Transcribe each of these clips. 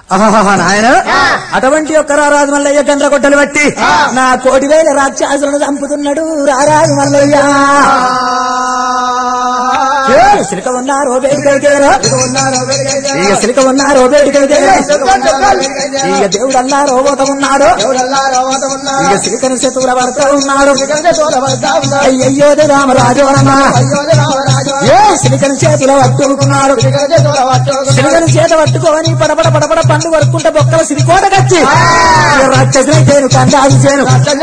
నాయన అటువంటి యొక్క రారాజు మల్లయ్య గండ్ల గొడ్డలు బట్టి నా 1,000,000 రాక్షసులను చంపుతున్నాడు రారాజు మల్లయ్య. సిలిక ఉన్నారు బేడికైతేరా ఇక సిలిక ఉన్నారు బేడికైతేరా ఇక దేవుడు అల్లా రోబోత ఉన్నాడు ఇక సిలికను చేతుల పడుతూ ఉన్నాడు. అయ్యయ్యో రామరాజోనమ్మా సిలికను చేతుల పట్టుకున్నాడు. సిలికను చేత పట్టుకోని పడపడ పడపడ పండు పడుకుంటే బొక్కల సిరికోట కచ్చి రాక్షసుని చేను కందాది చేను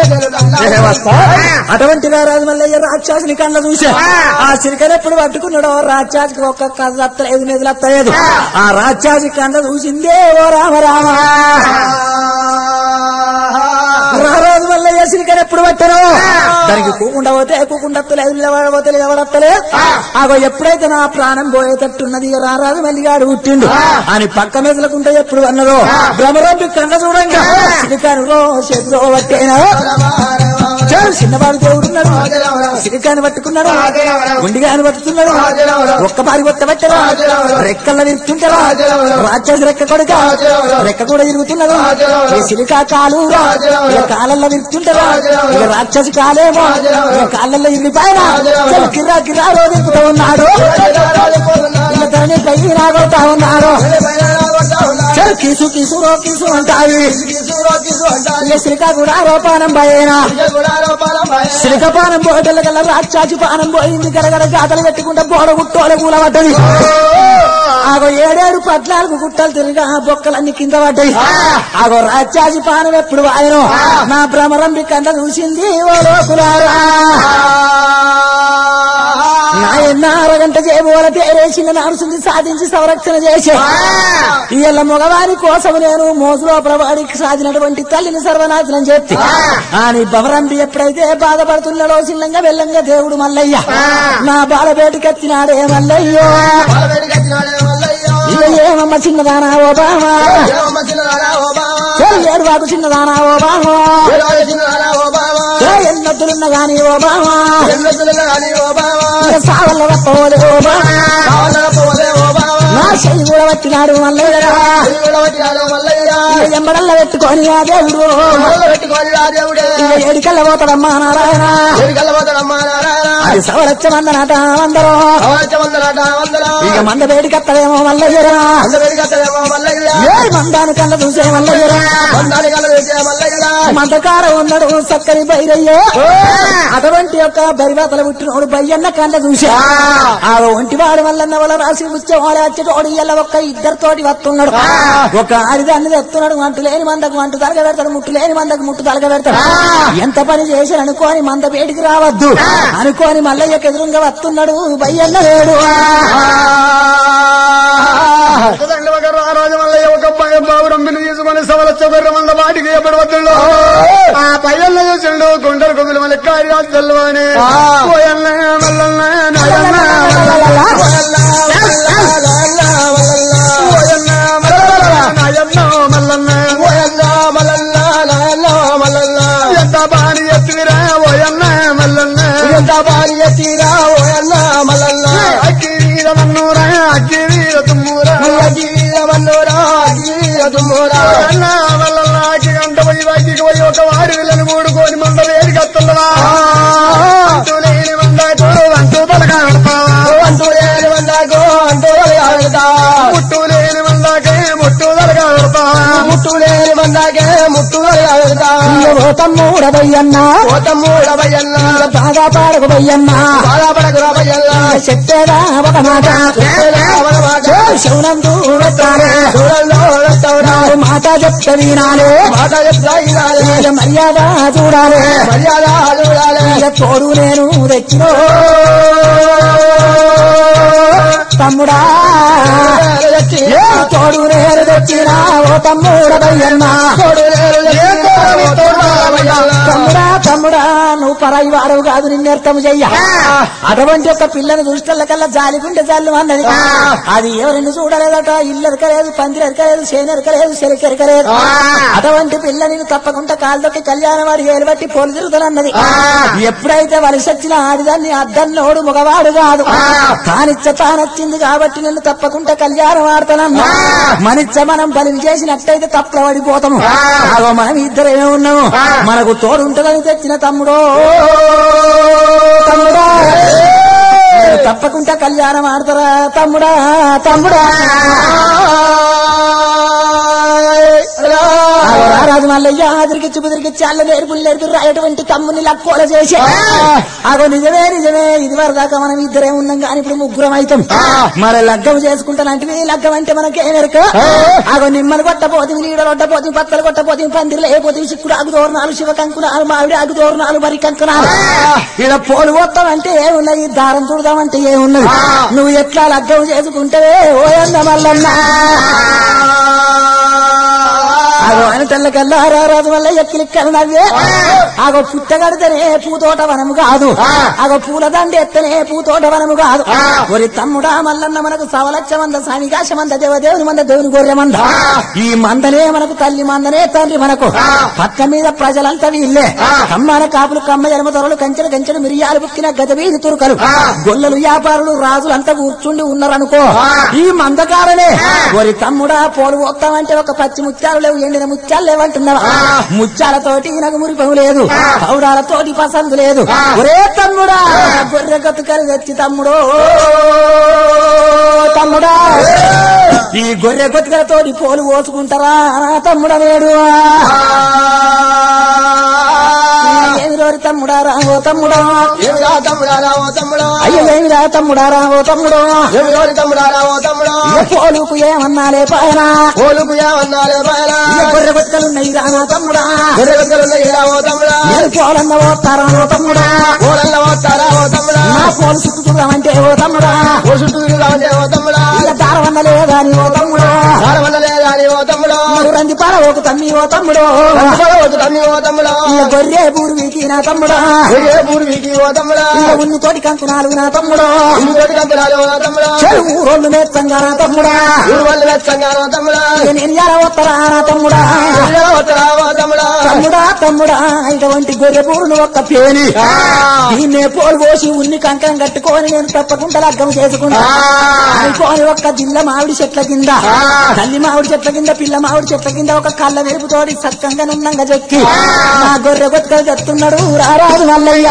అటువంటి రారాజు మల్లయ్య రాక్షసుని కళ్ళ చూసా ఆ సిలికను ఎప్పుడు పట్టుకున్నాడో రాక్షసికి ఒక్క కథ అత్తలేదు నిధులు అత్తలేదు. ఆ రాక్షసి కళ్ళ చూసిందే ఓ రామ రామ. రారాజు మల్లయ్య సిలికను ఎప్పుడు పట్టను దానికి కూకుండా పోతే కూకుండత్తలేదు నిలబడబోతే నిలబడత్తలేదు. ఆగో ఎప్పుడైతే నా ప్రాణం పోయేటట్టున్నది రారాజు మల్లిగాడు పుట్టిండు అని పక్క మెదలకుంటే ఎప్పుడు అన్నదో భ్రమరంపి కళ్ళ చూడంగా సిలికానులో చేతిలో పట్టేనా చిన్నవాడు దేవుడున్నాడు సిలికాన్ని పట్టుకున్నాడు గుండిగాని పట్టుకున్నాడు ఒక్క పారి కొత్త పెట్టరా రెక్కల్లో విరుతుంటారా రాక్షసి రెక్క కొడుక రెక్క కూడా విరుగుతున్నాడు. ఈ సిలికా కాలు కాలల్లో విరుతుంటారా ఇక రాక్షసి కాలేమో కాళ్ళల్లో ఇరిగిపోయినా కిర్రా కిర్రాలో విరుగుతూ ఉన్నాడు. ఇక తనని కై రాగొడతా ఉన్నాడు. కీసు కీసు రో కీసు అంటాయి సిలికా కూడా ఆరోపానం పోయేనా సిలికపానం పోటల కల్లా రాక్షసి పానం పోయింది. గడగడ గాతలు పెట్టుకుంటే బోడ గుట్టోల కూల పడ్డది. ఆగో 7 14 గుట్టలు తిరిగా బొక్కలన్నీ కింద పడ్డాయి. ఆగో రాక్షసి పానం ఎప్పుడు వాయను నా భ్రమరంబి కంట చూసింది ఓ లోకులారా. నాయన్న అరగంట చేయబోల తేరేసిన నడుసుని సాధించి సంరక్షణ చేసే ఇళ్ళ మగవారి కోసం నేను మోసులోపల వాడికి సాధినటువంటి తల్లిని సర్వనాశనం చేస్తే అని భవరంబి ఎప్పుడైతే బాధపడుతున్నాడో చిల్లంగా వెళ్ళంగా దేవుడు మల్లయ్య నా బాలబేటికి ఎత్తినాడే మల్లయ్యో. ఏమమ్మ చిన్నదానా ఓ బామా ఏడువాకు చిన్నదానా ఓ బామా ఎన్నొద్దులున్న గాని ఓ బామా సావల్ల వప్పవలే ఓ బామా నా చెయ్యి కూడా పట్టినాడు మల్లయ్య ఎంబడల్ల పెట్టుకొని ఆ దేవుడు ఏడికల్ల పోతాడమ్మా నారాయణ అది సవరచ్చమందనట అందరూ ఇక మంద వేడికత్తలేమో మల్లయ్యరా మందాని కళ్ళ చూసే మల్లయ్యరా మందకార ఉన్నాడు చక్కని బైరయ్యో అటువంటి యొక్క బరిబాతలు పుట్టినోడు బయ్యన్న కళ్ళ చూసా ఆ ఒంటివాడు మల్లన్న వల్ల రాసి ముచ్చేవాడు వచ్చేటోడు ఇలా ఒక్క ఇద్దరితోటి వస్తున్నాడు. ఒక ఆడిదాన్ని తెస్తున్నాడు. అంటు లేని మందకు అంటు తలగ పెడతాడు ముట్టు లేని మందకు ముట్టు తలగ పెడతాడు. ఎంత పని చేశారు అనుకోని మంద వేడికి రావద్దు అనుకోని మల్లయ్యకు ఎదురుగా వస్తున్నాడు బయ్యన్న లేడు. రాజమల్లయ్య ఒక బాబురంబిని తీసుకొని సవలచ్చబెర్ర మంద వాటికి ఎప్పుడు వద్దుల్లో ఆ పయ్యన్న చూసిండు గుండెలు కొమ్మిలు మళ్ళీ కార్యాలు తెల్లవని ఎంత బాని ఎత్తిరా ఓయన్న మల్లన్న ఎంత బాని ఎత్తిరా ఓయన్న మల్లన్న అగ్గి వీర మన్నూరా అగ్గి వీర తుమ్మూరా అగ్గి వీర మన్నూరా అగ్గి వీర తుమ్మూరా అన్న మల్లన్న అగ్గి గంట పోయి అగ్గికి పోయి ఒక వారి వీళ్ళని మూడుకోని మంద వేడి కత్తులవా అంటూ లేని మందాకు అంటూ తలగా పెడతావా అంటూ లేని మందాకు అంటూ తలగా పెడతా ముట్టు లేని మందాకే ముట్టు తలగా పెడతా ముట్టు లేని మందాకే ముట్టు తలగా పెడతా ఓ తమ్ముడబయ్యన్నా ఓ తమ్ముడబయ్యన్నా బాగా పాడకు బయ్యన్నా బాగా పడకురా బయ్యన్నా చెప్పేదా ఒక మాట శౌనందు మాట చెప్తే వినాలే మాట చెప్తా వినాలే మర్యాద చూడాలి మర్యాద చూడాలి తోడు నేను తెచ్చినో తమ్ముడా తోడు నేను తెచ్చినా ఓ తమ్ముడబయ్యన్నా తమ్ముడా తమ్ముడా నువ్వు పరాయి వాడవు కాదు నిన్నర్థం చెయ్య అటువంటి ఒక పిల్లని దృష్టిల కల్లా జాలిగుండె జాలు అన్నది అది ఎవరిని చూడలేదట ఇల్లు ఎరకలేదు పందిరి ఎరకలేదు చేను ఎరకలేదు చెరికి ఎరకలేదు అటువంటి పిల్లని తప్పకుండా కాళ్ళకి కళ్యాణం వాడి ఏలుబట్టి పోలు తిరుగుతానన్నది ఎప్పుడైతే వలసొచ్చిన ఆడిదాన్ని అద్దన్నోడు మగవాడు కాదు తానిచ్చ తానొచ్చింది కాబట్టి నేను తప్పకుండా కళ్యాణం ఆడతానన్నా మనిచ్చ మనం బలిని చేసినట్టయితే తప్పుల పడిపోతాము మనం ఇద్దరేమే ఉన్నాము మనకు తోడుంటుందని తెచ్చిన తమ్ముడో తమ్ముడా తప్పకుండా కళ్యాణం ఆడతారా తమ్ముడా తమ్ముడా రాజు మల్లయ్య ఆదిరికిచ్చి బుదిరికిచ్చి అల్ల నేర్పులు నేర్పి రాయటువంటి తమ్ముని లక్కోల చేసి అగో నిజమే నిజమే ఇది వరదాకా మనం ఇద్దరే ఉన్నాం కానీ ఇప్పుడు ముగ్గురం అవుతాం మరి లగ్గం చేసుకుంటానంటే లగ్గం అంటే మనకేమెరక అగో నిమ్మలు కొట్టపోతుంది నీడలు కొట్టపోతుంది పత్తలు కొట్టపోతుంది పందిరిలు అయిపోతుంది చిక్కుడు ఆగు తోరణాలు శివ కంకునాలు మామిడి ఆగు తోరణాలు మరి కంకునాలు ఇలా పోలు పోతామంటే ఏమున్నాయి దారం చూడదామంటే ఏమున్నది నువ్వు ఎట్లా లగ్గం చేసుకుంటే ఓయన్న మల్లన్న ఆగో ఆయన తెల్లకల్లా రారాజు వల్ల ఎక్కిలిక్కలు నవ్వే ఆగో పుట్టగడితేనే పూతోట వనము కాదు ఆగో పూలదండి ఎత్తనే పూతోట వనము కాదు ఒరి తమ్ముడా మల్లన్న మనకు సవలచ్చ మంద సానికాశ మంద దేవదేవుని మంద దేవుని గొర్రె మంద ఈ మందనే మనకు తల్లి మందనే తండ్రి మనకు పక్క మీద ప్రజలంతా వీళ్ళే కమ్మన కాపులు కమ్మ జన్మ తొరలు కంచెలు కంచెలు మిరియాలు బుక్కిన గజబీది తురుకలు గొల్లలు వ్యాపారులు రాజులంతా కూర్చుండి ఉన్నారనుకో ఈ మందకారనే ఒరి తమ్ముడా పోలు పోతామంటే ఒక పచ్చి ముత్యాలు లేవు ఎండిన ముత్యాలు లేవంటున్నావా ముత్యాలతోటి నాకు మురిపం లేదు పౌడాలతోటి పసందు లేదు ఒరే తమ్ముడా గొర్రె గతుకలు తెచ్చి తమ్ముడో తమ్ముడా ఈ గొర్రె గతుకలతోటి పోలు పోసుకుంటారా తమ్ముడా నేడు ఏమిరోరి తమ్ముడా రావో తమ్ముడా అయ్యో ఏమిరా తమ్ముడా రావో తమ్ముడు పోలుకు ఏమన్నాలే పాయన గొర్రె గొత్తలున్నాయి రావో తమ్ముడా నేను పోలన్న పోతారా ఓ తమ్ముడా నా పోలు చుట్టుకుందామంటే ఓ తమ్ముడా దారవన్న లేదాని ఓ తమ్ముడు రంది పడవకు తమ్మి ఓ తమ్ముడు గొర్రె పూర్వీకి నా తమ్ముడా ఉన్ని తోటి కంకు నాలుగు నా తమ్ముడు చెరువు రోడ్లు మెచ్చంగా నా తమ్ముడా నేను ఎలా వస్తారా నా తమ్ముడా తమ్ముడా తమ్ముడా ఇటువంటి గొర్రె పూరును ఒక్క పేని దీన్నే పోలు పోసి ఉన్ని కంకం కట్టుకొని నేను తప్పకుండా లగ్గం చేసుకుంటా అనుకోని ఒక్క దిల్ల మామిడి చెట్ల కింద తల్లి మామిడి చెట్ల కింద పిల్ల మామిడి చెట్ల కింద ఒక కళ్ళ వెలుపుతోటి సక్కంగా నున్నంగా చెక్కి నా గొర్రె గొత్తలు చెప్తున్నాడు రారాజు మల్లయ్య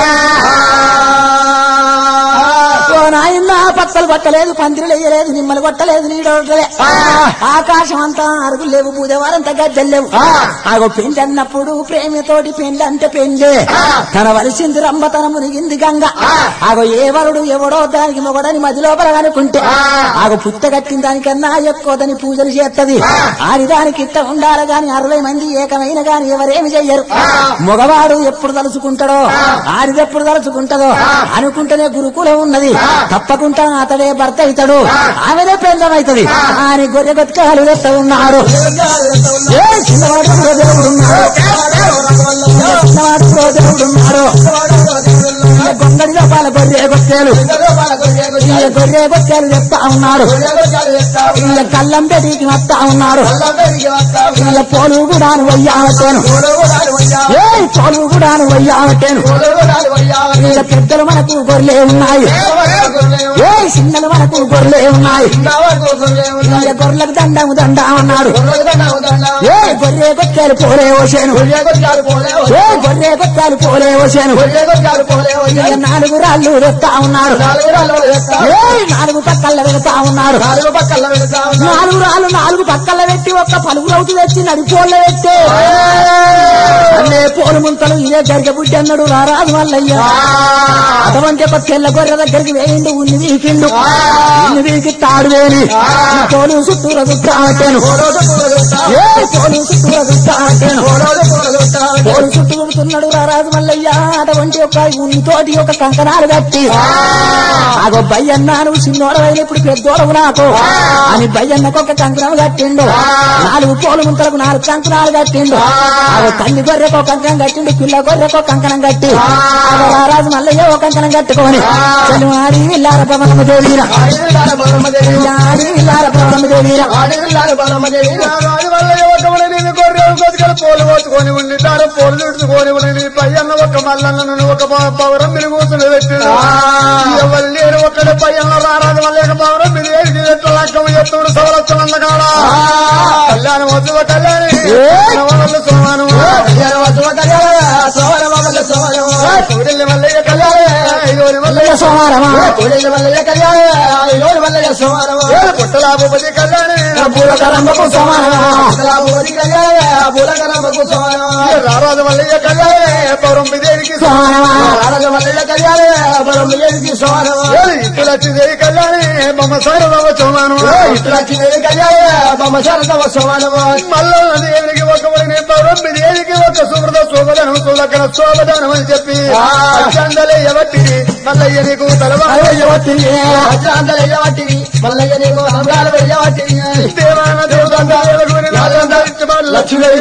నాయన పచ్చలు పట్టలేదు పందిరులు వేయలేదు నిమ్మలు కొట్టలేదు నీడలే ఆకాశం అంతా అరుగులు లేవు బూదేవారంతా గద్దెలు లేవు ఆగో పెండ్లి అన్నప్పుడు ప్రేమతోటి పెండ్లి అంటే పెండ్లే తన వలసింది రంభ తన మునిగింది గంగ ఆగో ఏ వరుడు ఎవడో దానికి మొగడని మది లోపల అనుకుంటే ఆగో పుట్ట కట్టిన దానికన్నా ఎక్కువదని పూజలు చేస్తది ఆడిదానికి ఇట్ట ఉండాలి గాని 60 మంది ఏకమైన గాని ఎవరేమి చెయ్యరు మగవాడు ఎప్పుడు తలుచుకుంటాడో ఆడిదెప్పుడు తలుచుకుంటాడో అనుకుంటేనే గురుకులం ఉన్నది తప్పకుండా అతడే భర్త అవుతాడు ఆమెదే పెందమవుతుంది అని గొర్రె బతుకాలు తెస్తా ఉన్నాడు చిన్నవాడు దేవుడున్నాడు చిన్నవాడు దేవుడున్నాడు గొంగడి లోపాల గొర్రె గొత్తేలు గొర్రె గొత్తేలు చెప్తా ఉన్నాడు కళ్ళం పెడికి వస్తా ఉన్నాడు పోలు కూడా వయ్యావటేను పోలు కూడా వయ్యావటేను పెద్దలు మనకు గొర్రెలే ఉన్నాయి చిన్నలు మనకు గొర్రెలే ఉన్నాయి గొర్రెలకు దండం దండ అన్నాడు గొర్రె గొత్తేలు పోలే వచ్చాను గొర్రె గొత్తాలు పోలే వచ్చాను 4 రాళ్ళు వెళ్తా ఉన్నారు 4 పక్కల వెళ్తా ఉన్నారు 4 రాళ్ళు 4 పక్కల పెట్టి ఒక్క పలుగురవుతు తెచ్చి నడిపోళ్ళ పెట్టి అన్నే పోలు ముంతలు ఇదే జరిగే బుడ్డి అన్నాడు రారాజు మల్లయ్య అటువంటి ఒక తెల్ల గొర్రె దగ్గరికి వేయిండు ఉన్ని వీకిండు ఉన్ని వీకి తాడు వేని పోలు చుట్టూర చుట్టాను పోలు చుట్టూర చుట్టాను పోలు చుట్టూ చుడుతున్నాడు రారాజు మల్లయ్య అటువంటి ఒక ఉన్నితోటి ఒక కంకణాలు కట్టి ఆగో బయ్యన్నా నువ్వు చిన్నోడవైన ఇప్పుడు పెద్దోడవు నాకు అని బయ్యన్నకు ఒక కంకణం కట్టిండు 4 4 పోలు ముంతలకు 4 కంకణాలు కట్టిండు తల్లి గొర్రెకో కంకణం కట్టిండు పిల్ల గొర్రెకో కంకణం కట్టి రారాజు మల్లయ్య ఒక కంకణం కట్టుకొని చెల్లు ఆడి విల్లార బ్రహ్మమ్మ దేవీరా ఆడి విల్లార బ్రహ్మమ్మ దేవీరా పోలు పోసుకొని ఉండితారు పోలు చుట్టుకొని ఉండి పయ్యన్న ఒక మల్లన్న ఒక పవరం మీరు కూర్చుని పెట్టిన ఎవరు లేరు ఒక్కడే పయ్యన్న రారాజు మళ్ళీ పవరం మీరు ఏడికి లక్కము చెప్తుడు సవలచ్చమన్న కాడ కళ్యాణం వద్దు కళ్యాణి సోమాను తోడెల్లి మల్లయ్య కళ్యాణి పుట్టలాభపతి కళ్యాణి రారాజు మల్లయ్య కళ్యాణి పౌరం దేవికి ఇట్టులక్ష్మీదేవి కళ్యాణి బొమ్మ సారదవ సోమాను మల్లన్న దేవునికి ఒక వడిని పౌరం దేవికి ఒక సుమృత శోభదనం సులకన శోభదనం అని చెప్పి అందలయ్యబట్టి మల్లయ్య నీకు తలవాళ్ళయ్యబట్టి దేవాన లక్ష్మీదేవి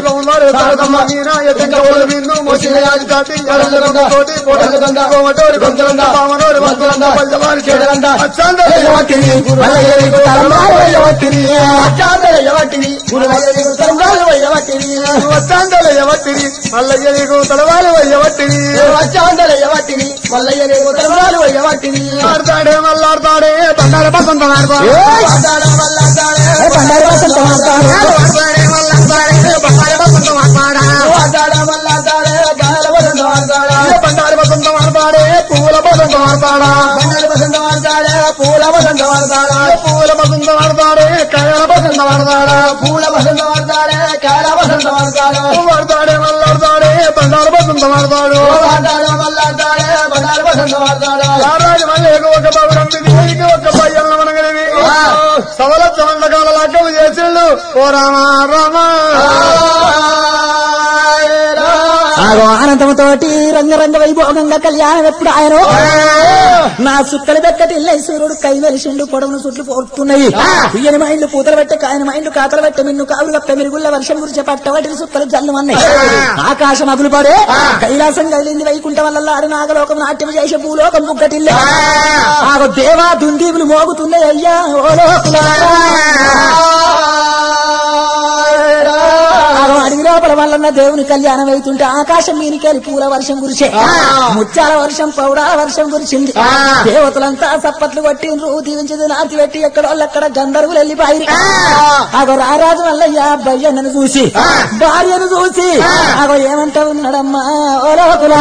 మల్లయ్య నీకు తలవాళ్ళు అయ్యబట్టిని ఆడతాడే మల్లాడతాడే బండార బసంతం ఆడతాడు బండార బసంతం ఆడతాడే పూల బసంతం ఆడతాడా పూల బసంతం ఆడతాడే కాయల బసంతం ఆడతాడా ఆడతాడే మల్లాడతాడే బండార బసంతం ఆడతాడు రారాజు మళ్ళీ ఒక పౌరం దేవికి ఒక పయ్యన్న మనగలివి సవలచ్చ వందకాల లగ్గము చేసిండు ఓ రామా రామా ఆనందముతోటి రంగరంగ వైభోగంగా కళ్యాణం ఎప్పుడు ఆయన నా సుక్కలు పెక్కటి సూర్యుడు కై వెలిసిండు పొడవును చుట్లు పోతున్నాయి ఈయన మైండ్లు పూతలు పెట్టే ఆయన మైండ్లు కాతలు పెట్టే మిన్ను కావులు కప్ప మెరుగుళ్ళ వర్షం గురించి పట్టవాటికి సుక్కలు జల్లు అన్నాయి ఆకాశం అగులు పడే కైలాసం కదిలింది వైకుంఠం వల్ల ఆడు నాగలోకం నాట్యం చేసే భూలోకం బుగ్గటిల్లే ఆగో దేవా దుందీపులు మోగుతున్నాయి అయ్యా ఓ లోపల అడవి లోపల వల్ల దేవుని కళ్యాణం అవుతుంటే ఆకాశం మీనికెళ్ళి పూల వర్షం కురిసే ముత్యాల వర్షం పౌడాల వర్షం కురిసింది దేవతలంతా సప్పట్లు కొట్టిండ్రు దీవించింది నాటి పెట్టి ఎక్కడోళ్ళక్కడ గంధర్వులు వెళ్ళిపోయి ఆగో రారాజు మల్లయ్య భయ్యన్నను చూసి భార్యను చూసి ఆగో ఏమంటా ఉన్నాడమ్మా ఓ లోపల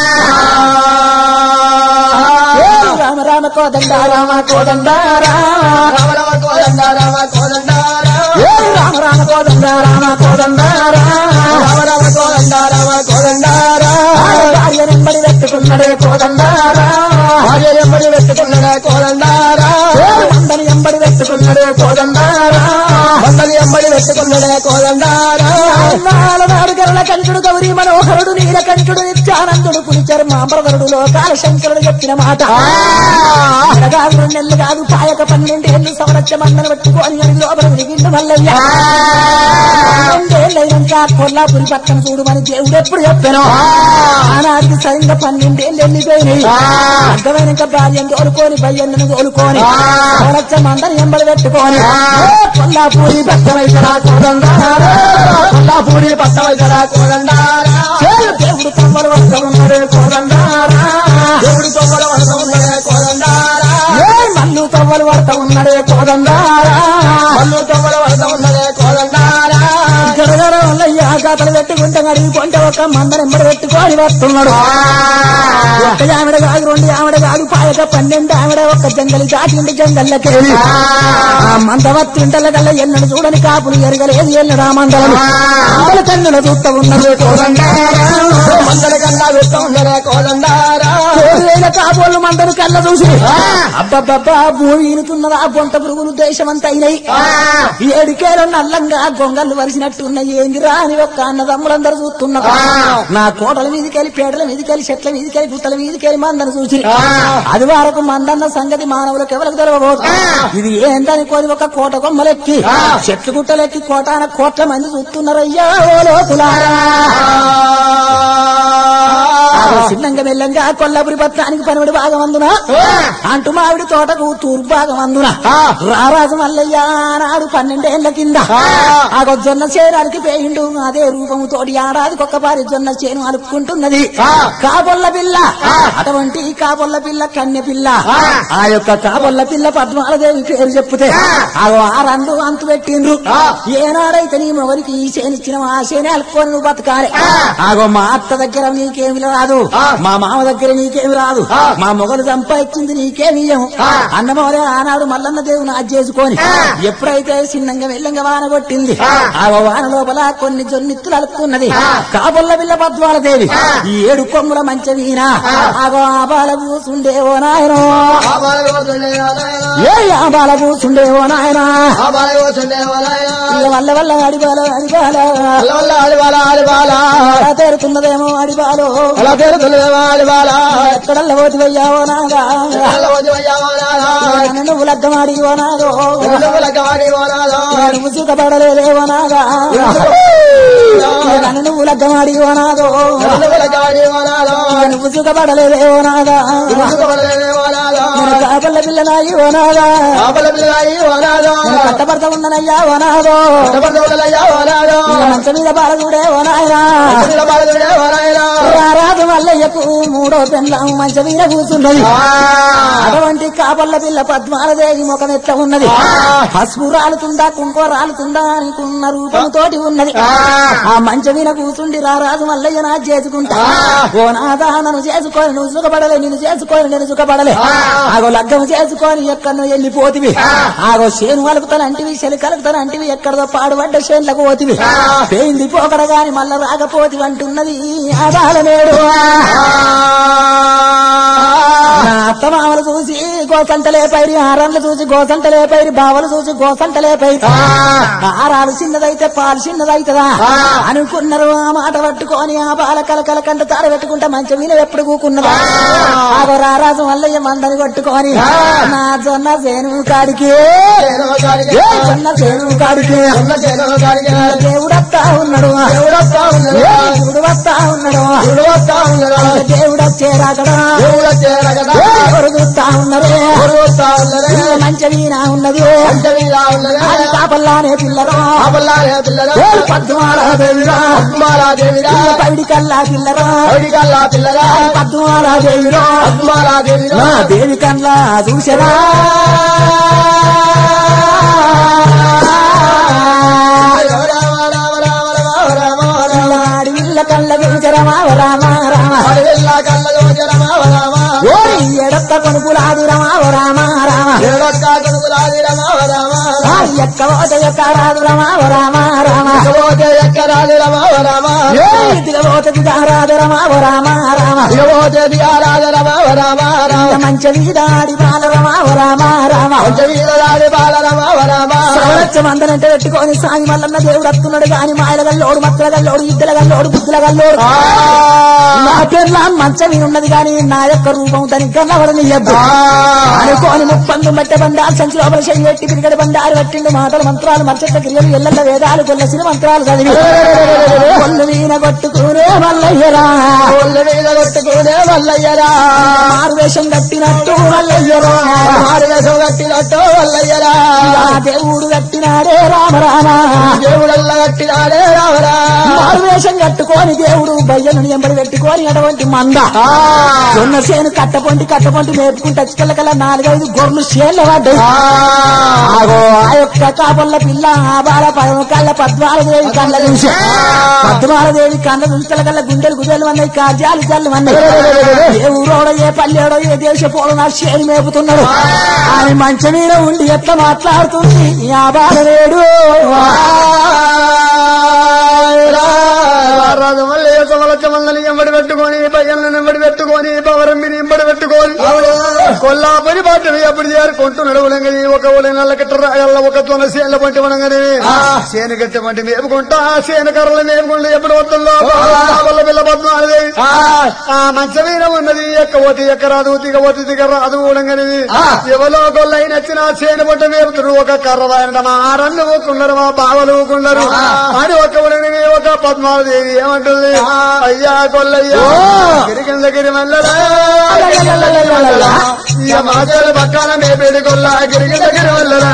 రామ రామ కోదండ రామ కోదండ రామ రామ కోదండ రామ కోదండ రామ రామ కోదండ రామ కోదండ రామ రామ కోదండ రామ కోదండ భార్యనెంబడి పెట్టుకున్నాడే కోదండారా భార్యనెంబడి పెట్టుకున్నాడే కోదండారా మందని ఎంబడి పెట్టుకున్నాడే కోదండారా మందని ఎంబడి పెట్టుకున్నాడే కోదండారా నాడు గరుల కంఠుడు గౌరీ మనోహరుడు నీలకంఠుడు నిత్యానందుడు పులిచర్మాంబరధరుడు లోకాల శంకరుడు చెప్పిన మాట కాదు 2 నెలలు కాదు పాయక 12 ఏళ్ళు సంవత్సరమన్నను పెట్టుకొని అని లోపల తిరిగిండు మల్లయ్య. 12 ఏళ్ళైనాక కొల్లాపురి పక్కన చూడమని దేవుడు ఎప్పుడు చెప్పాను. ఆనాడికి సరిగ్గా 12 ఏళ్ళు వెళ్ళిపోయినాయి. అర్థమైనాక భార్యను తోలుకొని భయ్యను తోలుకొని సంవత్సరమందరిని ఎంబడి పెట్టుకొని కొల్లాపూరి పట్టమైతరా కోదండారా కొల్లాపూరి పట్టమైతరా కోదండారా దేవుడు తొమ్మల వద్ద ఉన్నాడే కోదండారా దేవుడు తొమ్మల వద్ద ఉన్నాడే కోదండారా మల్లు తొమ్మల వద్ద ఉన్నాడే కోదండారా మల్లు తొమ్మల వద్ద ఉన్నాడే కోదండారా గడగడ వల్లయ్య గాతలు పెట్టుకుంటే అడిగిపోంటే ఒక మందరు ఎంబడి పెట్టుకొని వస్తున్నాడు. ఒక ఆవిడ కాదు 2 ఆవిడ కాదు పాయక 12 ఆవిడ ఒక జంగలి దాటిండి జంగల్లకి మందవత్తింటల కల్లా ఎన్నడు చూడని కాపులు ఎరగలేదు ఎన్నడా మందలను మందల కన్నుల చూస్తా ఉన్నదే కోదండారా మందల కన్నా చూస్తా ఉన్నదే కోదండారా కాపులు మందరు కళ్ళ చూసి అబ్బబ్బబ్బా భూమి ఈనుతున్నదా బొంత పురుగులు దేశమంతా అయినాయి. 7 కేలు నల్లంగా గొంగళ్ళు వరిసినట్టున్నాయి. ఏందిరా అని ఒక్క యొక్క అన్నదమ్ములందరూ చూస్తున్నారు నా కోటల మీదకెళ్ళి పేటల మీదకెళ్ళి చెట్ల మీదకెళ్ళి గుట్టల మీదకెళ్ళి మందని చూసి అది వరకు మందన్న సంగతి మానవులకు ఎవరికి తెలవబోదు ఇది ఏంటని కోరి ఒక కోట కొమ్మలెక్కి చెట్లు గుట్టలెక్కి కోటాన కోట్ల మంది చూస్తున్నారయ్యా ఓ లోకులారా చిన్నంగా మెల్లంగా కొల్లాపురి పత్రానికి పనిబడి భాగం అందున అంటు మావిడి తోటకు తూర్పు భాగం అందున రారాజు మల్లయ్య నాడు 12 ఏళ్ల కింద ఆ జొన్న చేరానికి పేయిండు అదే రూపముతోటి ఏడాదికి ఒక్కపారి జొన్న చేను అలుపుకుంటున్నది కాబొల్ల పిల్ల అటువంటి కాబొల్ల పిల్ల కన్య పిల్ల ఆ యొక్క కాబొల్ల పిల్ల పద్మాలదేవి పేరు చెప్తే ఆ రండు అంతు పెట్టిండ్రు ఏనాడైతే నీ మొగరికి ఈ చేనిచ్చిన ఆ చేనే అలుపుకొని నువ్వు బతకాలి ఆగో మా అత్త దగ్గర నీకేమి రాదు మా మామ దగ్గర నీకేమి రాదు మా మొగలు సంపాదించింది నీకేమి అన్నమోరే ఆనాడు మల్లన్న దేవుని అది చేసుకొని ఎప్పుడైతే చిన్నంగా మెల్లంగా వాన కొట్టింది ఆ వాన లోపల కొన్ని జొన్నిత్తులు అలుపుకున్నది కాబొల్ల పిల్ల పద్మాల దేవి ఈ 7 కొమ్ముల మంచి వీణ ఆగో ఆబాల కూసుండేవో నాయనో ఏ ఆబాల కూసుండేవో నాయన వల్ల వల్ల అడిబాల అలా తేరుతున్నదేమో అడిబాలో ఎక్కడల్ల పోతి వయ్యావో నాగా నువ్వు లగ్గమాడివో నాదో నువ్వు సుఖపడలేదేవో నాగా నువ్వు లగ్గమాడివో నాదో నువ్వు సుఖపడలేదేవో నాగా కాబల్ల పిల్లనాయి ఓ నాగా కట్టబడత ఉన్ననయ్యా ఓ నాదో మంచ మీద బాలగుడే ఓ నాయనా రారాదు మల్లయ్యకు 3వ పెండ్లం మంచ మీద కూర్చున్నది అటువంటి కాబల్ల పిల్ల పద్మాలదేవి ముఖం ఎట్లా ఉన్నది పసుపు రాలుతుందా కుంకుమ రాలుతుందా అనుకున్న రూపంతోటి ఉన్నది ఆ మంచ మీద కూర్చుండి రారాజు మల్లయ్య నా చేసుకుంటా ఓ నాదా నన్ను చేసుకొని నువ్వు సుఖపడలే నిన్ను చేసుకొని నేను సుఖపడలే ఆగో లగ్గం చేసుకొని ఎక్కడో వెళ్ళిపోతివి ఆగో చేను కలుపుతానంటివి చెలి కలుపుతానంటివి ఎక్కడదో పాడుపడ్డ చేనులకు పోతివి పేయింది పోకడ గాని మళ్ళా రాకపోతివి అంటున్నది ఆదాలనేడు అత్తమామలు చూసి గోసంటలే పైరి ఆరంలు చూసి గోసంటలే పైరి బావలు చూసి గోసంటలే పైరి ఆరాలు చిన్నదైతే పాలు చిన్నదైతదా అనుకున్నారు ఆ మాట పట్టుకొని ఆ బాల కలకల కంట తాడ పెట్టుకుంటా మంచి మీద ఎప్పుడు కూకున్నదా ఆగో రారాజు మల్లయ్య మందని పట్టుకొని నా జొన్న సేను కాడికి జొన్న సేను కాడికి దేవుడత్తా ఉన్నాడు దేవుడు వస్తా ఉన్నాడు దేవుడు వచ్చేరాకడా ఎవరు చూస్తా ఉన్నారు మంచి వీణా ఉన్నది అది కాపల్లానే పిల్లరా పద్మాల దేవిరా పవిడి కల్లా పిల్లరా పద్మాల దేవిరా దేవి కల్లా చూసరా అడవిల్ల కళ్ళ చూచరమా రామ రామ ఎడక్క కొనుకులాది రమా రామ రామ ఎక్కబోత ఎక్కరాదు రమా రామ రామ దిగబోత దిగారాదు రమా రామ మంచి వీడాడి బాల రమా రామ మందనంటే పెట్టుకొని సాయి మల్లన్న దేవుడు వస్తున్నాడు గాని మాయల గల్లోడు మత్తల గల్లోడు ఇద్దల గల్లోడు బుద్ధుల గల్లోడు నా పేర్ల మంచం ఉన్నది గాని నా యొక్క రూపం దానికి కన్నవడనియద్దు అనుకోని 30 బట్ట బండారు సంచి లోపల చెయ్యి పెట్టి పిరిగడ బండారు పట్టిండు మాటలు మంత్రాలు మర్చెట్ల క్రియలు ఎల్లెల్ల వేదాలు కొల్లసిన మంత్రాలు చదివి కొల్లు వీణ కొట్టుకునే మల్లయ్యరా మారువేషం కట్టినట్టు మల్లయ్యరా దేవుడు కట్టినాడే రామ దేవుడల్లా కట్టినాడే మారువేషం కట్టుకొని దేవుడు బయ్యను ఎంబడి పెట్టుకొని అటువంటి మంద జొన్న చేను కట్టపొంటి నేర్పుకుంటే కల్లా 4-5 గొర్రెలు చేన్ల పడ్డాయి ఆగో ఆ యొక్క కాపల్ల పిల్ల ఆ బాల కళ్ళ పద్మాలదేవి కళ్ళ చూసి పద్మాలదేవి కళ్ళ చూస్తల కల్లా గుండెలు అన్నాయి కాజాలు అన్నాయి ఏ ఊరోడో ఏ పల్లెడో ఏ దేశపోడో నా చేను మేపుతున్నాడు ఆమె మంచం మీద ఉండి ఎట్లా మాట్లాడుతుంది ఆ బాలవేడు ఎంబడి పెట్టుకొని పయ్యలను ఎంబడి పెట్టుకొని పవరంబిని ఎంబడి పెట్టుకొని కొల్లాపురి కాని బాటలు ఎప్పుడు చేరుకుంటున్నాడు ఉలంగని ఒక ఉలి నల్లకట్ట ఒక తొన సేల పంటి వనంగని సేను గట్టి వంటి మేపుకుంటా సేను కర్రలు మేపుకుంటూ ఎప్పుడు వస్తుందో వల్ల పిల్ల పద్మాలది ఆ మంచమీన ఉన్నది ఎక్కబోతి ఎక్కరాదు దిగబోతి దిగరాదు ఉలంగని ఎవరో గొల్లైన వచ్చిన సేను పంట మేపుతున్నారు ఒక కర్ర వాయన మా ఆరన్ను ఊకున్నారు మా బావలు ఊకున్నారు అని ఒక ఉలంగని ఒక పద్మాలదేవి ఏమంటుంది అయ్యా గొల్లయ్యా గిరికిన దగ్గర మల్లరా మాటలు పక్కన మేపేది గొల్ల గిరికిన దగ్గర వల్లరా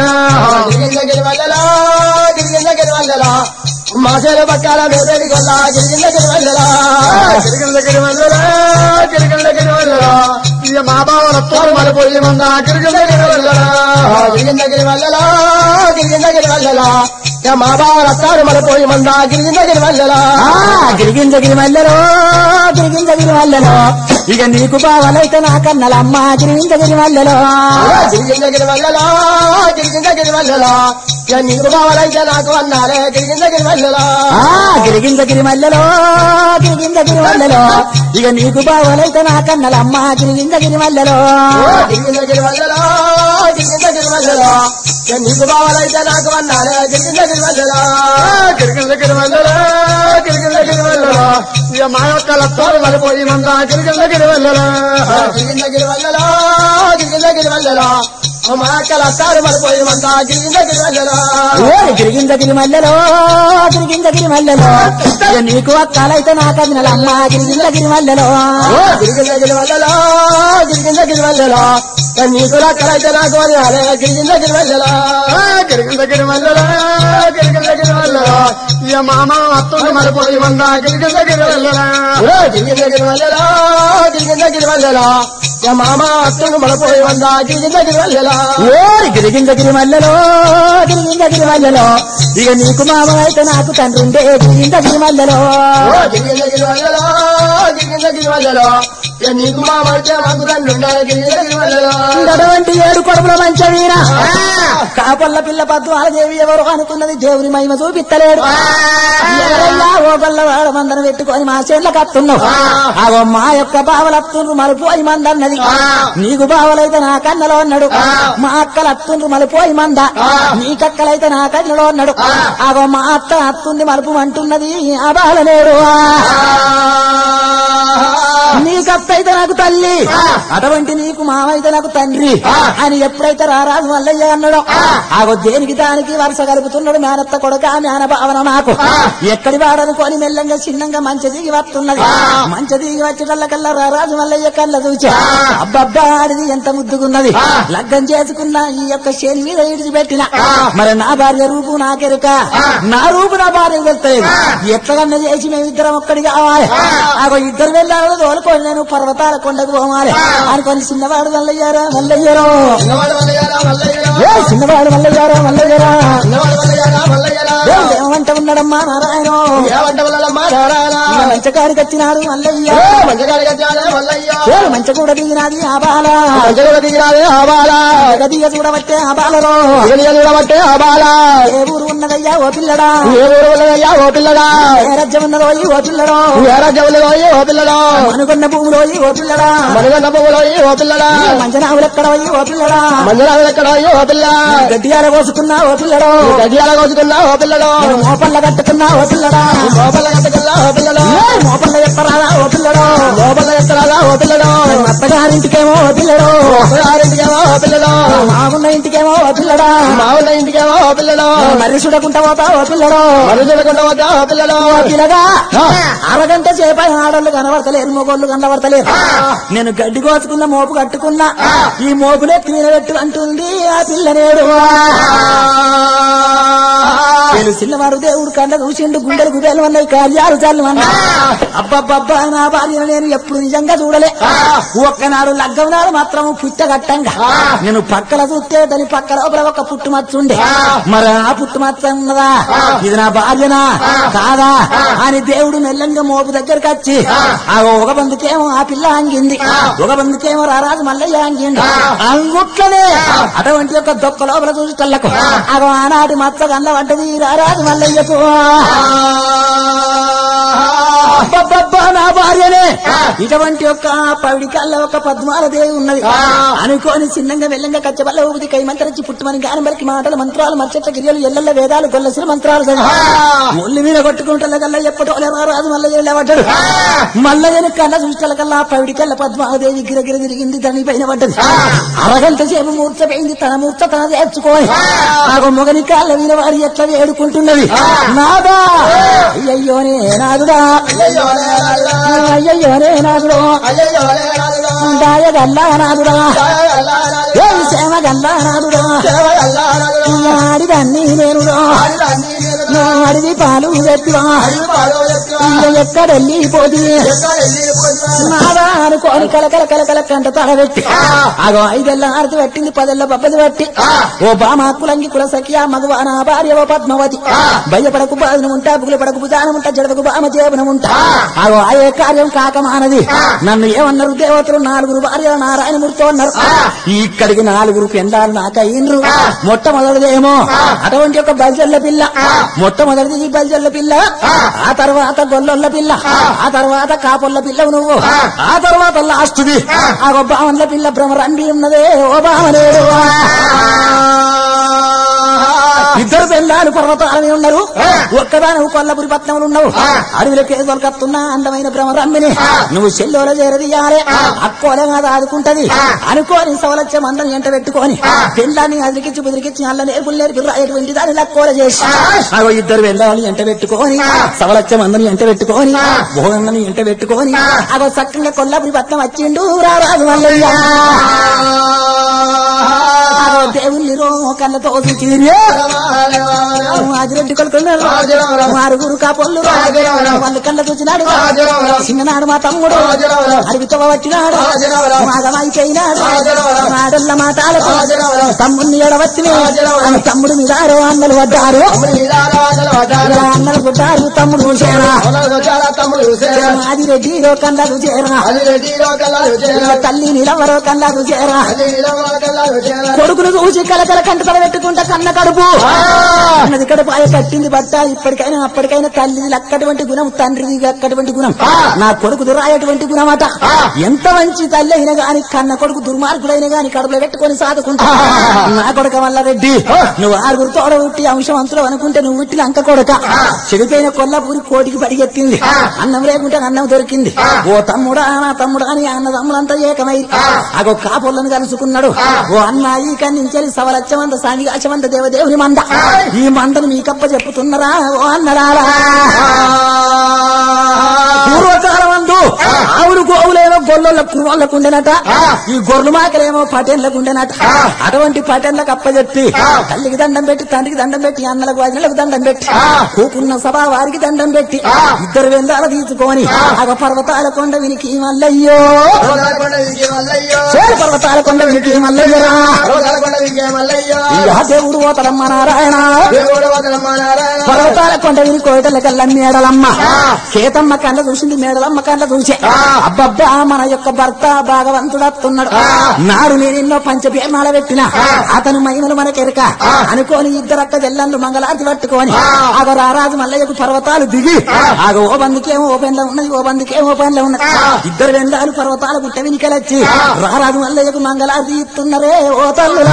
మాటలు పక్కన మేపేది గొల్ల గిరికిన దగ్గర వల్లరా గిరికిన దగ్గర వల్లరా గిరికిన దగ్గర వల్లరా ఇక మా బావల తోడు మరిపోయి మంద గిరికిన దగ్గర వల్లరా గిరికిన దగ్గర వల్లరా గిరికిన దగ్గర వల్లరా మా బావల తాడు మరిపోయి మంద గిరికిన దగ్గర వల్లరా గిరిగిన దగ్గర మల్లెలో గిరిగిన దగ్గర మల్లెలో ఇక నీకు బావలైతే నాకన్నలమ్మ గిరిగిన దగ్గర మల్లెలో గిరికిన దగ్గర వల్లరా గిరికిన దగ్గర వల్లరా నీకు బావలైతే నాకు అన్నారే గిరికిన దగ్గర వల్లరా గిరిగిన దగ్గర మల్లెలో గిరిగిన దగ్గర మల్లెలో ఇక నీకు బావలైతే నాకన్నలమ్మ గిరిగిన దగ్గర మల్లెలో గిరికిన దగ్గర వల్లరా గిరికిన దగ్గర వల్లరా నీకు బావలైతే నాకు అన్నారే గిరికిన దగ్గర వల్లరా గిరికిన దగ్గర వల్లరా గిరికిన దగ్గర వల్లరా ఇక మా యొక్క లత్తాలు మరిపోయి మంద గిరికిన దగ్గర వల్లరా గిరికిన దగ్గర వల్లరా గిరికిన దగ్గర వల్లరా మా యొక్క లత్తాలు మరిపోయి మంద గిరికిన దగ్గర వల్లరా గిరిగిన దగ్గర మల్లెలో గిరిగిన దగ్గర మల్లెలో ఇక నీకు అక్కలైతే నాకన్నలమ్మ గిరిగిన దగ్గర మల్లెలో గిరికిన దగ్గర వల్లరా గిరికిన దగ్గర వల్లరా నీకు అక్కలైతే నాకు అన్నారే గిరికిన దగ్గర వల్లరా గిరికిన దగ్గర వల్లరా గిరికిన దగ్గర వల్లరా ఇక మామ అత్తలు మరిపోయి మంద గిరికిన దగ్గర వల్లరా గిరికిన దగ్గర వల్లరా గిరికిన దగ్గర వల్లరా ఇక మామ అత్తలు మరిపోయి మంద గిరికిన దగ్గర వల్లరా గిరిగిన దగ్గర మల్లెలో గిరిగిన దగ్గర మల్లెలో ఇక నీకు మామలైతే నాకు తండ్రి గిరిగిన దగ్గర మల్లెలో గిరికిన దగ్గర వల్లరా గిరికిన దగ్గర వల్లరా నీకు మామైతే నాకు తండ్రి గిరికిన దగ్గర వల్లరా అటువంటి 7 కొడుకుల మంచవీర కాపల్ల పిల్ల పద్మాలదేవి ఎవరు అనుకున్నది దేవుని మహిమ చూపిత్తలేడు ఎవరయ్యా ఓ గొల్లవాడ మందను పెట్టుకొని మా చేళ్ళకి అత్తున్నావు ఆగో మా యొక్క బావలు అత్తుండ్రు మలిపోయి మంద అన్నది నీకు బావలైతే నా కన్నలో అన్నాడు మా అక్కలు అత్తుండ్రు మలిపోయి మంద నీకక్కలైతే నా కన్నలో అన్నాడు ఆగో మా అత్త అత్తుంది మలుపు అంటున్నది ఆ బాలనేడు నీకత్తైతే నాకు తల్లి అటువంటి నీకు మామైతే నాకు తండ్రి అని ఎప్పుడైతే రారాజు మల్లయ్య అన్నాడో ఆగో దేనికి దానికి వరుస కలుపుతున్నాడు మేనత్త కొడుక మేన భావన నాకు ఎక్కడి వాడనుకొని మెల్లంగా చిన్నంగా మంచి దిగి వస్తున్నది మంచి దిగి వచ్చేటల్లకల్లా రారాజు మల్లయ్య కళ్ళ చూచా అబ్బబ్బా ఆడిది ఎంత ముద్దుకున్నది లగ్గం చేసుకున్న ఈ యొక్క శని మీద ఇడిచిపెట్టిన మరి నా భార్య రూపు నాకెరుక నా రూపు నా భార్య వెళ్తలేదు ఎట్లగన్నా చేసి మేమిద్దరం ఒక్కడి కావాలి ఆగో ఇద్దరు వెళ్ళాలని తోలుకొని నేను పర్వతాల కొండకు పోవాలి అనుకొని చిన్నవాడు మల్లయ్యారా మల్లయ్యారో చిన్నవాడు మల్లయ్యారా మల్లయ్యారా ఏమంట ఉన్నాడమ్మా నారాయణ మంచకాడికి వచ్చినాడు మల్లయ్య మంచ కూడా దిగినాది ఆ బాల దిగ చూడబట్టే ఆ బాలలో ఏ ఊరు ఉన్నదయ్యా ఓ పిల్లడా ఓ పిల్లడా ఏ రాజ్యం ఉన్నదో ఓ పిల్లడో ఓ పిల్లడా మనుగొన్న భూమిలో ఓ పిల్లడా మనగన్న పువ్వులో ఓ పిల్లడా మంజనావులు ఎక్కడ ఓ పిల్లడా మంజరాలు ఎక్కడ ఓ పిల్ల గడ్డియాల కోసుకున్నా ఓ పిల్లడో గడియాల కోసుకున్నా ఓ పిల్లడు మోపల్ల కట్టుకున్నా ఓ పిల్లడా లోపల కట్టుకున్నా ఓ పిల్లడు మోపల్ల ఎత్తరాదా ఓ పిల్లడో లోపల ఎత్తరాదా ఓ పిల్లడు అత్తగారింటికేమో ఓ పిల్లడో ఇంటికేమో ఓ పిల్లడు మామున్న ఇంటికేమో ఓ పిల్లడా మావుల ఇంటికేమో ఓ పిల్లడు మర్రి చూడకుంటా పోతా ఓ పిల్లడో మనుషులకుండా వద్దా ఓ పిల్లడు ఓ పిల్లగా అరగంట చేపై ఆడోళ్ళు కనబడతలేరు మొగోళ్ళు కనబడతలేరు నేను గడ్డి కోసుకున్న మోపు కట్టుకున్నా ఈ మోపునే తినబెట్టు అంటుంది ఆ పిల్లనేడు చిన్నవాడు దేవుడు కండ చూసిండు గుండెలు గుబేలు అన్నాయి కార్యాలు చాలు అన్నా అబ్బబ్బబ్బా నా భార్యను నేను ఎప్పుడు నిజంగా చూడలే ఒక్కనాడు లగ్గం నాడు మాత్రం పుట్టగట్టంగా నేను పక్కల చూస్తే దాని పక్క లోపల ఒక పుట్టుమచ్చుండే మరి ఆ పుట్టుమచ్చ ఉన్నదా ఇది నా భార్యనా కాదా అని దేవుడు మెల్లంగా మోపు దగ్గరికి వచ్చి ఆ ఒక బందుకేమో ఆ పిల్ల అంగింది ఒక బందుకేమో రారాజు మల్లయ్య అంగింది అంగుట్లనే అటువంటి యొక్క దొక్క లోపల చూసి తల్లకు అగో ఆనాటి మచ్చ గండ వంటది రారాజు మల్లయ్యకు అబ్బబ్బబ్బా నా భార్యనే ఇటువంటి యొక్క పవిడికల్లా ఒక పద్మాల దేవి ఉన్నది అనుకోని చిన్నంగా వెళ్ళంగా కచ్చబల్ల ఊపిది కైమంతరచి పుట్టుమని గానబలికి మాటలు మంత్రాలు మర్చెట్ల గిరియలు ఎల్లెల్ల వేదాలు గొల్లసిన మంత్రాలు ముళ్ళు మీద కొట్టుకుంటల కల్లా ఎప్పటోలే రారాదు మల్లయ్య లేవడ్డాడు మల్లయ్యని కళ్ళ చూస్తల కల్లా పవిడికల్లా పద్మాదేవి గిరగిర తిరిగింది దాని పైన పడ్డది అరగంట సేపు మూర్చపోయింది తన మూర్చ తన చేర్చుకోని నాకు మొగని కాళ్ళ మీద వారి ఎట్లా వేడుకుంటున్నది నాదా అయ్యయ్యోనే నాదుడా అయ్యయ్యోనే నాదుడు దాయగల్లా నాదుడా సేమ గల్లా నాదుడా ఆడిదాన్ని నేను అడివి పాలు పెట్టివా ఎక్కడెళ్ళి పోతి నాదా అనుకోని కలకల కలకల కంట తడబెట్టి అగో 5 ఏళ్ల ఆరతి పెట్టింది 10 ఏళ్ల బబ్బది పట్టి ఓ బామ కులంగి కుల సఖియా మగవా నా భార్య ఓ పద్మవతి భయపడకు బాధన ఉంటా బుగులు పడకు బుధానం ఉంటా జడవకు బామ జీవనం ఉంటా అగో ఆయే కార్యం కాకమానది నన్ను ఏమన్నారు దేవతలు 4 భార్యల నారాయణమూర్తి అన్నారు ఇక్కడికి 4 పెండాలు నాకయ్యిండ్రు మొట్టమొదటిదేమో అటువంటి ఒక బల్జల్ల పిల్ల మొట్టమొదటిది ఈ బల్జల్ల పిల్ల ఆ తర్వాత గొల్లొల్ల పిల్ల ఆ తర్వాత కాపొల్ల పిల్లవు నువ్వు ఆ తర్వాత లాస్ట్ది ఆ బావన్ల పిల్ల భ్రమరండి ఉన్నదే ఓ బావనేడు ఇద్దరు పెళ్ళాలు పర్వతాలని ఉన్నారు ఒక్కదాని కొల్లపురి పట్నంలో ఉన్నావు అడవిలోకి దొరకత్తున్నా అందమైన భ్రమరమ్మిని నువ్వు చెల్లోల చేరదీయాలే అక్కోలే కాదు ఆదుకుంటది అనుకోని సవలత్యం అందరం ఎంట పెట్టుకొని పెళ్ళాన్ని అదిరికిచ్చి బుదిరికిచ్చి అల్ల నేర్పులు నేర్పి రాయటువంటి దాన్ని అక్కోల చేసి అగో ఇద్దరు పెళ్ళాలని ఎంట పెట్టుకొని సవలత్యం అందరిని ఎంట పెట్టుకొని భోగందని ఎంట పెట్టుకొని అగో చక్కగా కొల్లపురి పట్నం వచ్చిండు రారాజు మల్లయ్య దేవుని కళ్ళతో చూసి ఆదిరెడ్డి కొడుకున్నారు 6 కాపొల్లు వాళ్ళు కళ్ళ చూసినాడు చిన్ననాడు మా తమ్ముడు అడవితో వచ్చినాడు మాగమైపోయినాడు మాడల్ల మాటాలకు తమ్ముడిని ఎడవచ్చి తమ్ముడు మీద అన్నలు పడ్డారు అన్నలు పుట్టారు తమ్ముడు చూసేరా ఆదిరెడ్డి కళ్ళకు చేరా తల్లి నిలవరో కళ్ళకు చేరా కొడుకును చూసి కలకల కంట తల పెట్టుకుంటా కన్న కడుపు అన్నది కడుపు ఆయన కట్టింది బట్ట ఇప్పటికైనా అప్పటికైనా తల్లిది అక్కటువంటి గుణం తండ్రిది అక్కటువంటి గుణం నా కొడుకు రాయటువంటి గుణం అట ఎంత మంచి తల్లి అయినా గాని కన్న కొడుకు దుర్మార్గుడైనా గాని కడుపులో పెట్టుకొని సాదుకుంటా నా కొడుక వల్ల రెడ్డి నువ్వు 6 తోడ ఉట్టి అంశవంతులు అనుకుంటే నువ్వు ఉట్టి లంక కొడుక చెడిపోయిన కొల్లాపూరి కోటికి పడిగెత్తింది అన్నం లేకుంటే అన్నం దొరికింది ఓ తమ్ముడా నా తమ్ముడా అని అన్న తమ్ముడంతా ఏకమై అగో కాపులను కలుసుకున్నాడు ఓ అన్న ఈ కన్నించేది సవలచ్చమంత సాంగిగాచమంత దేవదేవుని మంద ఈ మందను మీకప్ప చెప్పుతున్నారా ఓ అన్నరాలా పూర్వకాలం అందు ఆవులు గోవులేమో గొల్లొల్ల కుర్రోళ్ళకు ఉండేనట ఈ గొర్రెలు మాకలేమో పటేళ్లకు ఉండేనట అటువంటి పటేళ్లకు అప్పచెప్పి తల్లికి దండం పెట్టి తండ్రికి దండం పెట్టి అన్నలకు వదినలకు దండం పెట్టి కూకున్న సభ వారికి దండం పెట్టి ఇద్దరు వెందాల తీసుకొని అగ పర్వతాల కొండ వినికి మల్లయ్యో పర్వతాల కొండ వినికి మల్లయ్యరా దేవుడు పోతలమ్మ నారాయణ పర్వతాల కొండ విని కోయటల కల్లా మేడలమ్మ కేతమ్మ కండ చూసింది మేడలమ్మ కండ చూసే అబ్బబ్బా మన యొక్క భర్త భాగవంతుడత్తున్నాడు నాడు నేనెన్నో పంచభేమాల పెట్టిన అతను మహిమలు మనకెరక అనుకోని ఇద్దరక్క జల్లండ్రు మంగళార్తి పట్టుకొని ఆగ రారాజు మల్లయ్యకు పర్వతాలు దిగి ఆగ ఓ బందుకేమో ఓ పెన్లో ఉన్నది ఓ బందుకేమో ఓ పెన్లో ఉన్నది ఇద్దరు వెండాలు పర్వతాలు గుట్ట వినికెలొచ్చి రారాజు మల్లయ్యకు మంగళార్తి ఇస్తున్నారే ఓ తల్లు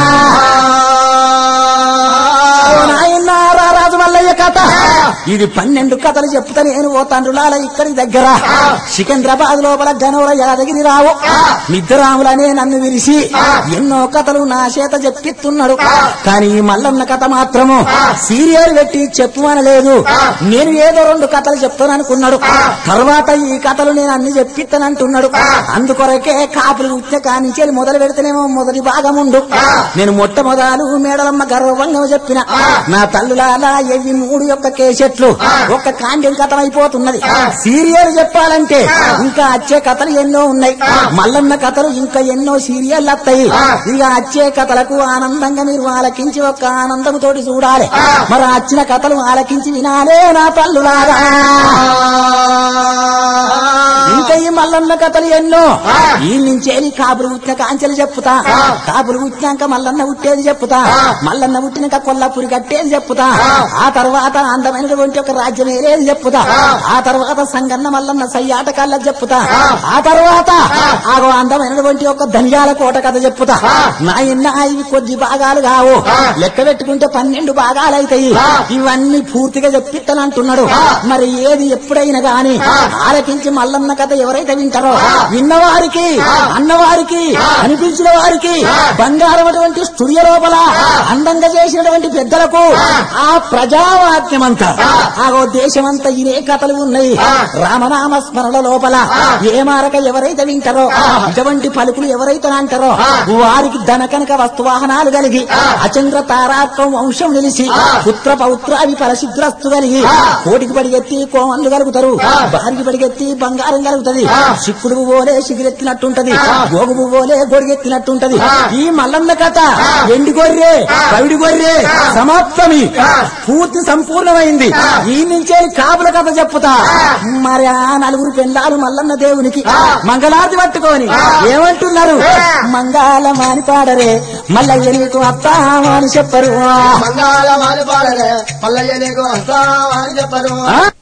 రారాజు మల్లయ్య కథ ఇది 12 కథలు చెప్తా నేను ఓ తండ్రులాల ఇక్కడి దగ్గర సికింద్రాబాద్ లోపల గనోర యాదగిరి రావు నిద్రాములనే నన్ను విరిసి ఎన్నో కథలు నా చేత చెప్పిస్తున్నాడు కానీ ఈ మల్లన్న కథ మాత్రము సీరియల్ పెట్టి చెప్పుమనలేదు నేను ఏదో 2 కథలు చెప్తాననుకున్నాడు తర్వాత ఈ కథలు నేను అన్ని చెప్పిస్తానంటున్నాడు అందుకొరకే కాపులు ఉత్తే కానించి మొదలు పెడితేనేమో మొదటి భాగం ఉండు నేను మొట్టమొదలు మేడలమ్మ గర్వంగా చెప్పిన నా తల్లులాలా ఎవి 3 యొక్క కేసెట్లు ఒక్క కాండ్యం కథం అయిపోతున్నది సీరియల్ చెప్పాలంటే ఇంకా వచ్చే కథలు ఎన్నో ఉన్నాయి మల్లన్న కథలు ఇంకా ఎన్నో సీరియల్ వస్తాయి ఇక వచ్చే కథలకు ఆనందంగా మీరు ఆలకించి ఒక్క ఆనందంతోటి చూడాలి మరి వచ్చిన కథలు ఆలకించి వినాలే నా తల్లులారా ఇంకా ఈ మల్లన్న కథలు ఎన్నో ఈ నుంచే కాపులు పుట్టిన కాంచెలు చెప్పుతా కాపులు పుట్టినాక మల్లన్న పుట్టేది చెప్పుతా మల్లన్న పుట్టినాక కొల్లాపురి కట్టేది చెప్పుతా ఆ తర్వాత అందమైనటువంటి ఒక రాజ్యం ఏరేది చెప్పుతా ఆ తర్వాత సంగన్న మల్లన్న సయ్యాట కళ్ళ చెప్పుతా ఆ తర్వాత ఆగో అందమైనటువంటి ఒక ధనియాల కోట కథ చెప్పుతా నాయన్న ఇవి కొద్ది భాగాలు కావు లెక్క పెట్టుకుంటే 12 భాగాలు అవుతాయి ఇవన్నీ పూర్తిగా చెప్పిస్తానంటున్నాడు మరి ఏది ఎప్పుడైనా గాని ఆలకించి మల్లన్న కథ ఎవరైతే వింటారో విన్నవారికి అన్నవారికి అనిపించిన వారికి బంగారం అటువంటి స్టూడియో లోపల అందంగా చేసినటువంటి పెద్దలకు ఆ ప్రజావాక్యమంతా ఆగో దేశమంతా ఇదే కథలు ఉన్నాయి రామనామ స్మరణ లోపల ఏ మారక ఎవరైతే వింటారో ఇటువంటి పలుకులు ఎవరైతే అంటారో వారికి ధనకనక వస్తువాహనాలు కలిగి అచంద్ర తారాత్వం వంశం నిలిచి పుత్ర పౌత్రాది పరశుద్రస్తు కలిగి కోటికి పడిగెత్తి కోమన్లు కలుగుతారు భార్యకి పడిగెత్తి బంగారం కలుగుతుంది సిక్కుడు పోలే సిగిరెత్తినట్టుంటది గోగుబు పోలే గొడిగెత్తినట్టుంటది ఈ మల్లన్న కథ ఎండి గొర్రె కవిడి గొర్రె సమాప్తమి పూర్తి సంపూర్ణమైంది ఈ నుంచే కాపుల కథ చెప్పుతా మరి ఆ 4 పెళ్ళాలు మల్లన్న దేవునికి మంగళారతి పట్టుకొని ఏమంటున్నారు మంగళమాని పాడరే మల్లయ్య నీకు అత్తామని చెప్పరు మంగళమాని పాడరే మల్లయ్య నీకు అత్తామని చెప్పరు